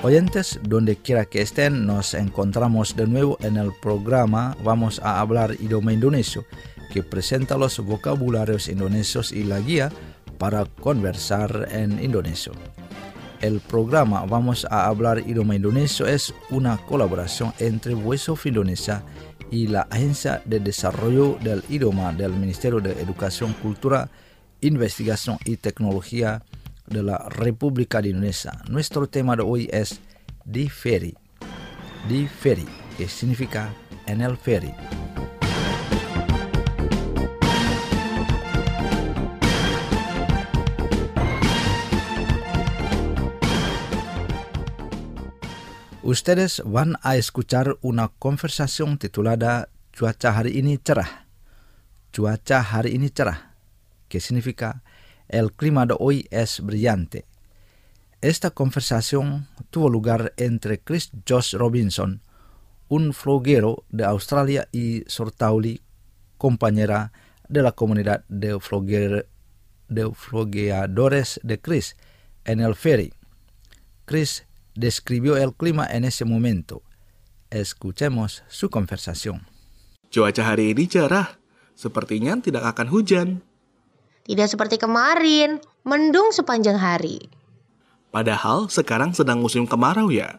Oyentes, donde quiera que estén, nos encontramos de nuevo en el programa Vamos a hablar idioma indonesio, que presenta los vocabularios indonesios y la guía para conversar en indonesio. El programa Vamos a hablar idioma indonesio es una colaboración entre Voice of Indonesia y la Agencia de Desarrollo del Idioma del Ministerio de Educación, Cultura, Investigación y Tecnología de la República de Indonesia. Nuestro tema de hoy es di ferry. Di ferry, que significa en el ferry. Ustedes van a escuchar una conversación titulada Cuaca hari ini cerah. Cuaca hari ini cerah, que significa el clima de hoy es brillante. Esta conversación tuvo lugar entre Chris Josh Robinson, un floguero de Australia, y Sortauli, compañera de la comunidad de flogueadores de Chris en el ferry. Chris describió el clima en ese momento. Escuchemos su conversación. Cuaca hari ini cerah, sepertinya tidak akan hujan. Tidak seperti kemarin, mendung sepanjang hari. Padahal sekarang sedang musim kemarau ya.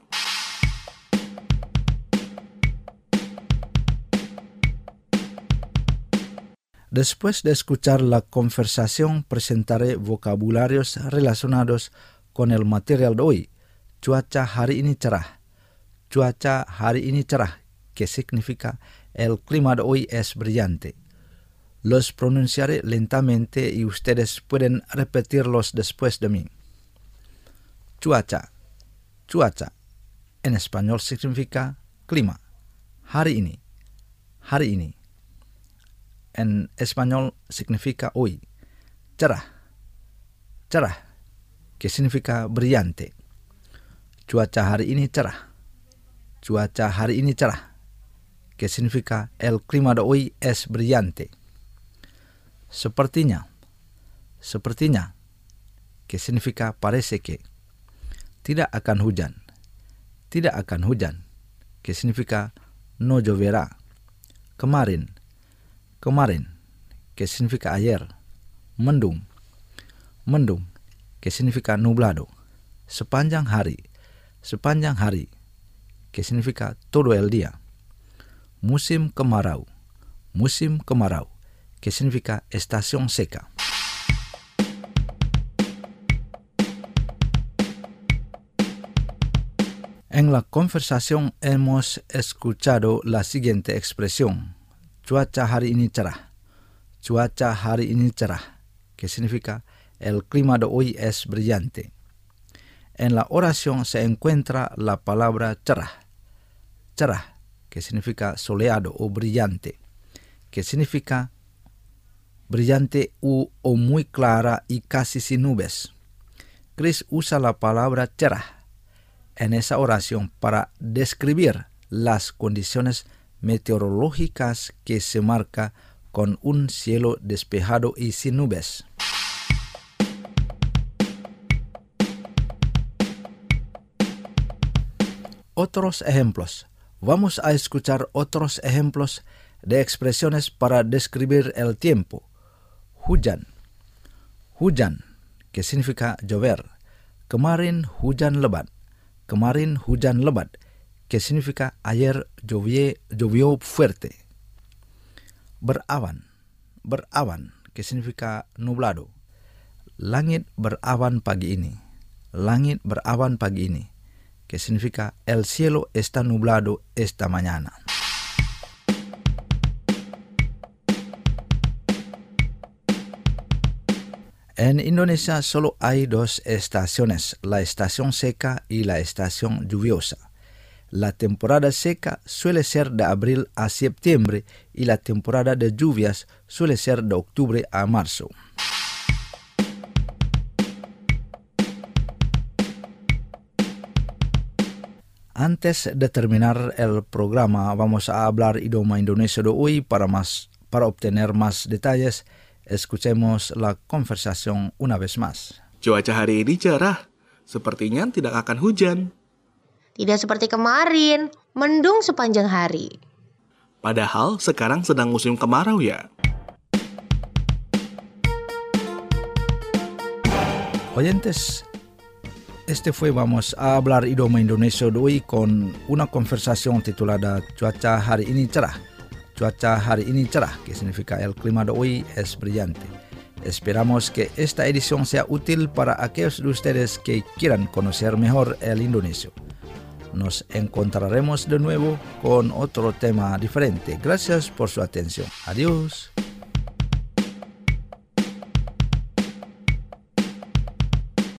Después de escuchar la conversación, presentaré vocabularios relacionados con el material de hoy. Cuaca hari ini cerah. Cuaca hari ini cerah, que significa el clima de hoy es brillante. Los pronunciaré lentamente y ustedes pueden repetirlos después de mí. Cuaca. Cuaca. En español significa clima. Hari ini. Hari ini. En español significa hoy. Cerah. Cerah, que significa brillante. Cuaca hari ini cerah. Cuaca hari ini cerah, que significa el clima de hoy es brillante. Sepertinya. Sepertinya, que significa parece que. Tidak akan hujan. Tidak akan hujan, que significa no lloverá. Kemarin. Kemarin, que significa ayer. Mendung. Mendung, que significa nublado. Sepanjang hari. Sepanjang hari, que significa todo el día. Musim kemarau. Musim kemarau, que significa estación seca. En la conversación hemos escuchado la siguiente expresión. Cuaca hari ini cerah. Cuaca hari ini cerah, que significa el clima de hoy es brillante. En la oración se encuentra la palabra cerah. Cerah, que significa soleado o brillante, que significa brillante o muy clara y casi sin nubes. Chris usa la palabra cerah en esa oración para describir las condiciones meteorológicas que se marca con un cielo despejado y sin nubes. Otros ejemplos. Vamos a escuchar otros ejemplos de expresiones para describir el tiempo. Hujan. Hujan, que significa llover. Kemarin hujan lebat. Kemarin hujan lebat, que significa ayer llovió fuerte. Berawan. Berawan, que significa nublado. Langit berawan pagi ini. Langit berawan pagi ini, que significa el cielo está nublado esta mañana. En Indonesia solo hay dos estaciones, la estación seca y la estación lluviosa. La temporada seca suele ser de abril a septiembre y la temporada de lluvias suele ser de octubre a marzo. Antes de terminar el programa, vamos a hablar idioma indonesio de hoy. Para obtener más detalles, escuchemos la conversación una vez más. Cuaca hari ini cerah, sepertinya tidak akan hujan. Tidak seperti kemarin, mendung sepanjang hari. Padahal sekarang sedang musim kemarau ya. Oyentes, vamos a hablar idioma Indonesia de hoy con una conversación titulada Cuaca hari ini cerah. Cuaca hari ini cerah, que significa el clima de hoy es brillante. Esperamos que esta edición sea útil para aquellos de ustedes que quieran conocer mejor el indonesio. Nos encontraremos de nuevo con otro tema diferente. Gracias por su atención. Adiós.